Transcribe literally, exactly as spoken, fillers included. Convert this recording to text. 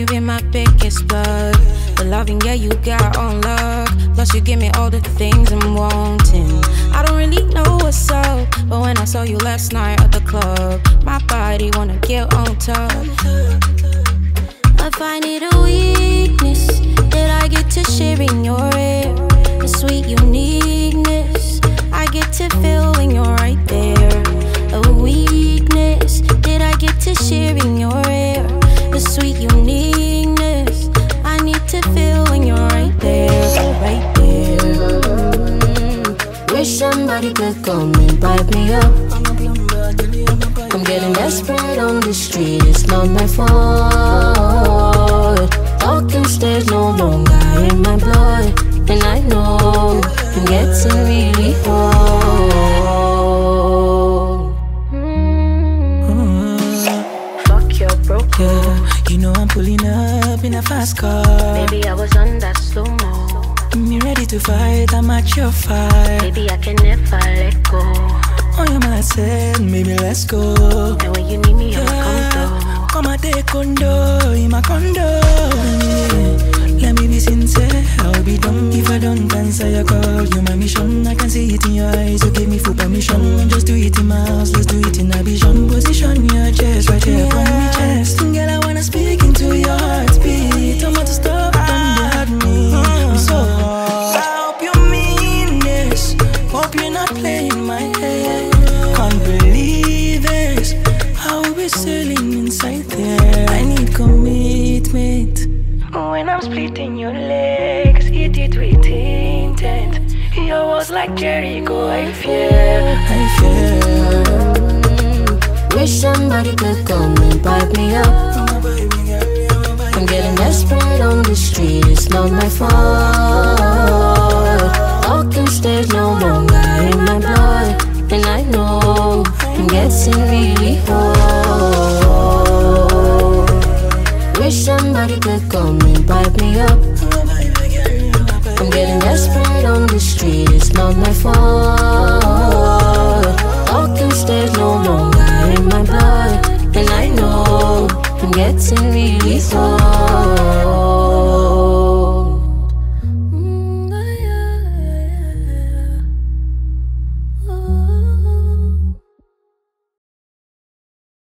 you be my biggest bug. The loving, yeah, you got on luck. Plus you give me all the things I'm wanting. I don't really know what's up, but when I saw you last night at the club, my body wanna get on top. I find it a weakness that I get to share in your air. The sweet uniqueness I get to feel when you're right there. A weakness that I get to share in your air. The sweet uniqueness I need to feel when you're right there, right there. Mm. Wish somebody could come and pipe me up. I'm getting desperate on the street, it's not my fault. Talking stays no longer in my blood, and I know I'm getting really old. Mm. Fuck your broke. Yeah, you know I'm pulling up in a fast car. Baby, I was on that slow-mo. Me ready to fight, I'm at your fight. Baby, I can never let go. Oh, your man said, maybe let's go. And when you need me, I'ma come through. Come and take condo, in my condo. Yeah. Let me be sincere, I'll be dumb if I don't answer your call. You're my mission, I can see it in your eyes. You give me full permission, just do it in my house. Let's do it in a vision. Position your chest right here upon my chest. Girl, I wanna speak into your heartbeat. I'm about to stop, don't hurt me. I'm so I hope you mean this. Hope you're not playing my head. Can't believe this. How we sailing inside there. I need commitment. When I'm splitting your legs, hit it with intent. Your was like Jericho, I fear, I fear. Mm. Wish somebody could come and pipe me up. I'm getting desperate on the street, it's not my fault. Talking stays no longer in my blood, and I know I'm getting really old. Wish somebody could come and pipe me up. I'm getting desperate on the street, it's not my fault. Talking stays no longer in my blood, and I know I'm getting